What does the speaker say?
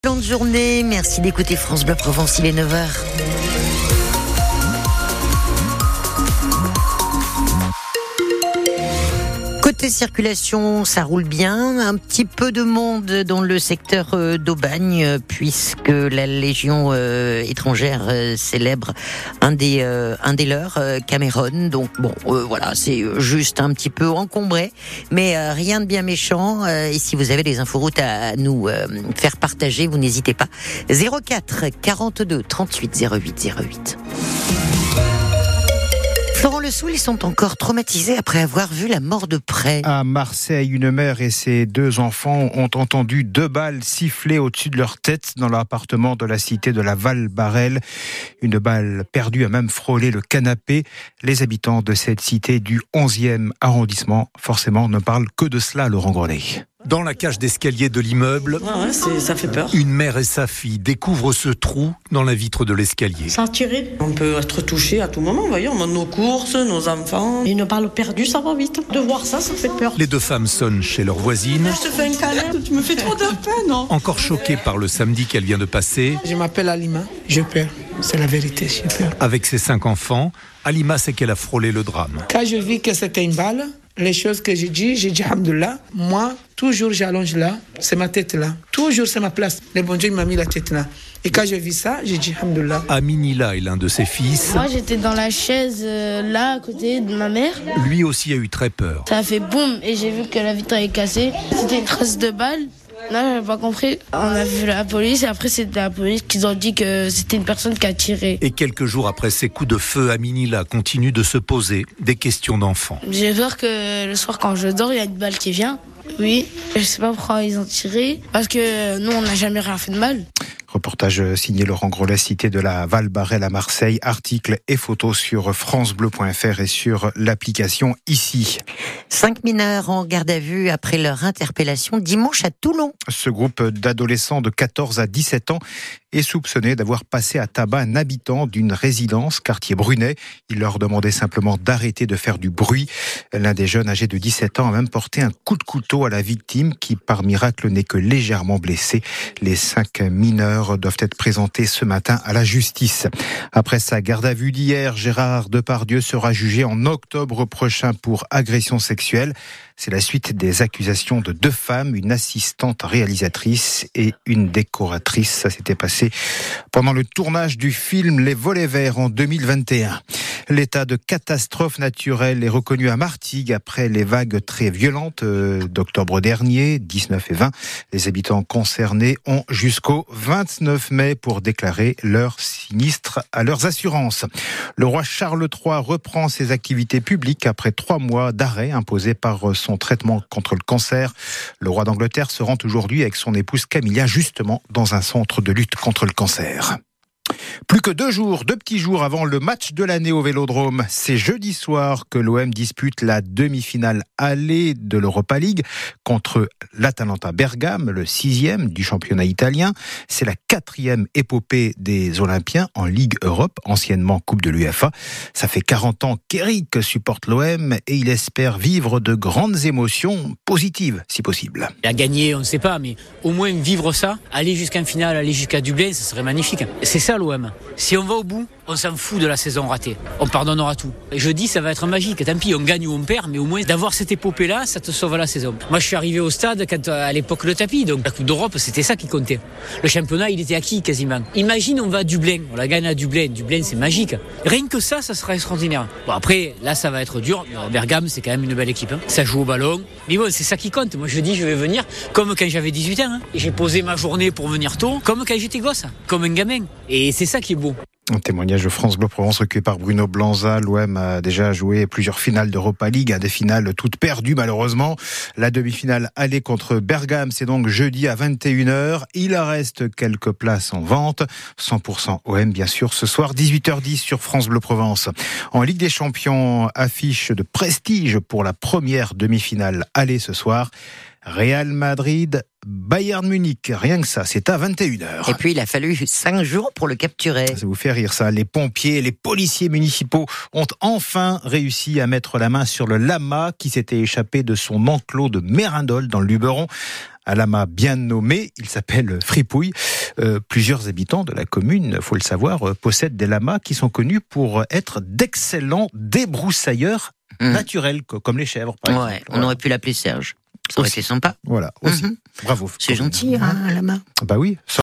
Bonne journée, merci d'écouter France Bleu Provence, il est 9h. Côté circulation, ça roule bien. Un petit peu de monde dans le secteur d'Aubagne, puisque la Légion étrangère célèbre un des leurs, Cameron. Donc bon, voilà, c'est juste un petit peu encombré, mais rien de bien méchant. Et si vous avez des inforoutes à nous faire partager, vous n'hésitez pas. 04 42 38 08 08. Florent Lesoul, ils sont encore traumatisés après avoir vu la mort de près. À Marseille, une mère et ses 2 enfants ont entendu 2 balles siffler au-dessus de leur tête dans l'appartement de la cité de la Val-Barrel. Une balle perdue a même frôlé le canapé. Les habitants de cette cité du 11e arrondissement, forcément, ne parlent que de cela, Laurent Grenet. Dans la cage d'escalier de l'immeuble, ça fait peur. une mère et sa fille découvrent ce trou dans la vitre de l'escalier. Ça a tiré. On peut être touché à tout moment, voyez, on monte nos courses, nos enfants. Une balle perdue, ça va vite. De voir ça fait peur. Les 2 femmes sonnent chez leur voisine. Je te fais un câlin, tu me fais trop de peine. Encore choquée par le samedi qu'elle vient de passer. Je m'appelle Alima, j'ai peur. C'est la vérité, j'ai peur. Avec ses 5 enfants, Alima sait qu'elle a frôlé le drame. Quand je vis que c'était une balle, les choses que j'ai dit Alhamdoulilah. Moi, toujours j'allonge là, c'est ma tête là. Toujours c'est ma place. Le bon Dieu m'a mis la tête là. Et quand je vis ça, j'ai dit Alhamdoulilah. Aminila est l'un de ses fils. Moi, j'étais dans la chaise là, à côté de ma mère. Lui aussi a eu très peur. Ça a fait boum et j'ai vu que la vitre est cassée. C'était une trace de balle. Là, j'avais pas compris. On a vu la police et après, c'est la police qui ont dit que c'était une personne qui a tiré. Et quelques jours après ces coups de feu, Aminila continue de se poser des questions d'enfant. J'ai peur que le soir, quand je dors, il y a une balle qui vient. Oui, je sais pas pourquoi ils ont tiré. Parce que nous, on n'a jamais rien fait de mal. Reportage signé Laurent Grenet, cité de la Val-Barrel à Marseille. Articles et photos sur francebleu.fr et sur l'application ici. 5 mineurs en garde à vue après leur interpellation dimanche à Toulon. Ce groupe d'adolescents de 14 à 17 ans est soupçonné d'avoir passé à tabac un habitant d'une résidence quartier Brunet. Il leur demandait simplement d'arrêter de faire du bruit. L'un des jeunes âgés de 17 ans a même porté un coup de couteau à la victime qui, par miracle, n'est que légèrement blessée. Les 5 mineurs doivent être présentés ce matin à la justice. Après sa garde à vue d'hier, Gérard Depardieu sera jugé en octobre prochain pour agression sexuelle. C'est la suite des accusations de 2 femmes, une assistante réalisatrice et une décoratrice. Ça s'était passé pendant le tournage du film Les Volets Verts en 2021. L'état de catastrophe naturelle est reconnu à Martigues après les vagues très violentes d'octobre dernier, 19 et 20. Les habitants concernés ont jusqu'au 29 mai pour déclarer leur sinistre à leurs assurances. Le roi Charles III reprend ses activités publiques après 3 mois d'arrêt imposés par son traitement contre le cancer. Le roi d'Angleterre se rend aujourd'hui avec son épouse Camilla justement dans un centre de lutte contre le cancer. Plus que 2 petits jours avant le match de l'année au Vélodrome. C'est jeudi soir que l'OM dispute la demi-finale aller de l'Europa League contre l'Atalanta Bergame, le 6e du championnat italien. C'est la 4e épopée des Olympiens en Ligue Europe, anciennement Coupe de l'UEFA. Ça fait 40 ans qu'Eric supporte l'OM et il espère vivre de grandes émotions positives, si possible. À gagner, on ne sait pas, mais au moins vivre ça, aller jusqu'en finale, aller jusqu'à Dublin, ça serait magnifique. C'est ça l'OM. Si on va au bout, on s'en fout de la saison ratée. On pardonnera tout. Et je dis, ça va être magique. Tant pis, on gagne ou on perd, mais au moins d'avoir cette épopée-là, ça te sauve la saison. Moi, je suis arrivé au stade à l'époque le tapis, donc la Coupe d'Europe, c'était ça qui comptait. Le championnat, il était acquis quasiment. Imagine, on va à Dublin, on la gagne à Dublin. Dublin, c'est magique. Rien que ça sera extraordinaire. Bon, après, là, ça va être dur. Bergame, c'est quand même une belle équipe. Ça joue au ballon. Mais bon, c'est ça qui compte. Moi, je dis, je vais venir comme quand j'avais 18 ans. Et j'ai posé ma journée pour venir tôt, comme quand j'étais gosse, comme un gamin. Et c'est ça qui est beau. Un témoignage de France Bleu Provence recueilli par Bruno Blanza. L'OM a déjà joué plusieurs finales d'Europa League, des finales toutes perdues malheureusement. La demi-finale aller contre Bergame, c'est donc jeudi à 21h. Il reste quelques places en vente. 100% OM bien sûr ce soir, 18h10 sur France Bleu Provence. En Ligue des Champions, affiche de prestige pour la première demi-finale aller ce soir. Real Madrid Bayern Munich. Rien que ça, c'est à 21h. Et puis il a fallu 5 jours pour le capturer. Ça vous fait rire ça. Les pompiers, les policiers municipaux ont enfin réussi à mettre la main sur le lama qui s'était échappé de son enclos de Mérindol dans le Luberon. Un lama bien nommé, il s'appelle Fripouille. Plusieurs habitants de la commune, faut le savoir, possèdent des lamas qui sont connus pour être d'excellents débroussailleurs naturels, comme les chèvres par exemple. On aurait pu l'appeler Serge. Ça aurait été sympa. Voilà, aussi. Bravo. C'est gentil, un lama. Bah oui.